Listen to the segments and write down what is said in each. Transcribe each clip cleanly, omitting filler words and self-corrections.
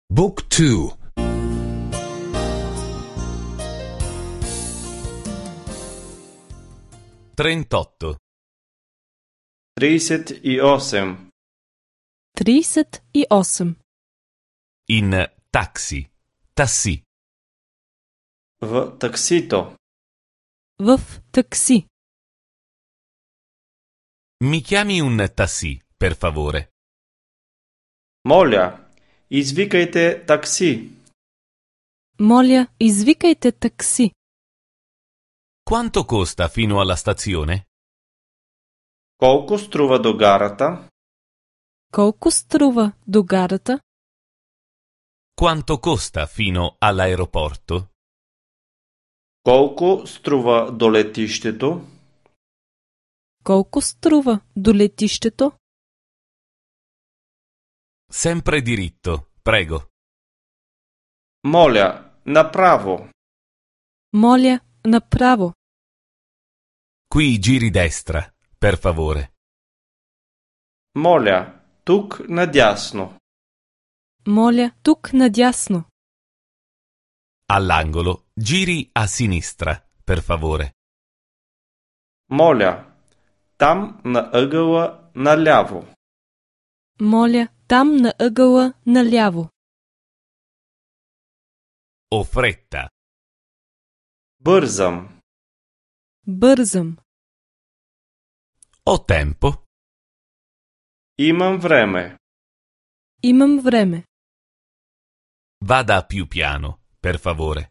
Book 2. 38. 38. 38. In taxi. Tassi. В таксито. В такси. Mi chiami un taxi, per favore? Моля, извикайте такси. Моля, извикайте такси. Quanto costa fino alla stazione? Колко струва до гарата? Колко струва до гарата? Quanto costa fino all'aeroporto? Колко струва до летището? Колко струва до летището? Sempre diritto, prego. Моля, направо. Моля, направо. Qui giri destra, per favore. Моля, тук надясно. Моля, тук надясно. All'angolo, giri a sinistra, per favore. Моля, там на ъгъла наляво. Моля, там на ъгъла наляво. Ho fretta. Бързам. Бързам. Ho tempo. Имам време. Имам време. Vada più piano, per favore.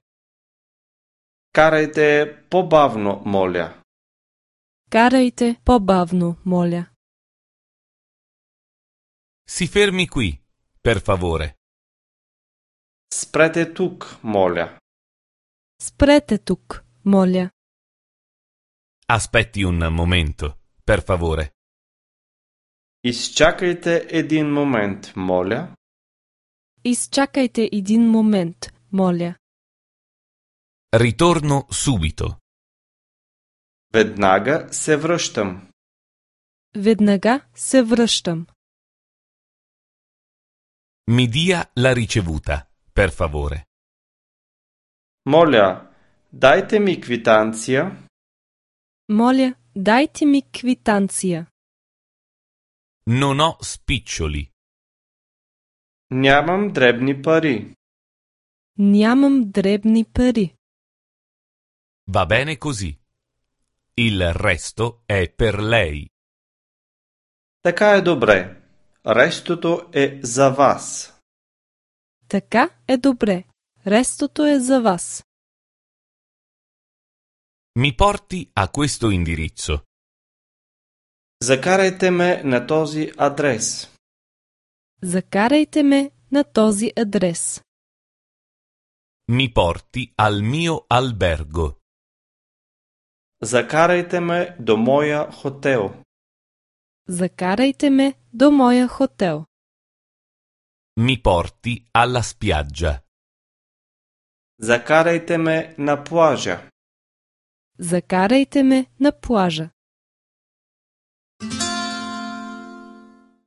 Карайте по-бавно, моля. Карайте по-бавно, моля. Si fermi qui, per favore. Спрете тук, моля. Спрете тук, моля. Aspetti un momento, per favore. Изчакайте един момент, моля. Изчакайте един момент, моля. Ritorno subito. Веднага се връщам. Веднага се връщам. Mi dia la ricevuta, per favore. Моля, дайте ми квитанция. Моля, дайте ми квитанция. Non ho spiccioli. Нямам дребни пари. Нямам дребни пари. Va bene così. Il resto è per lei. Така е добре. Рестото е за вас. Така е добре. Рестото е за вас. Mi porti a questo indirizzo. Закарайте ме на този адрес. Закарайте ме на този адрес. Mi porti al mio albergo. Закарайте ме до моя хотел. Закарайте ме до моя хотел. Mi porti alla spiaggia. Закарайте ме на плажа. Закарайте ме на плажа.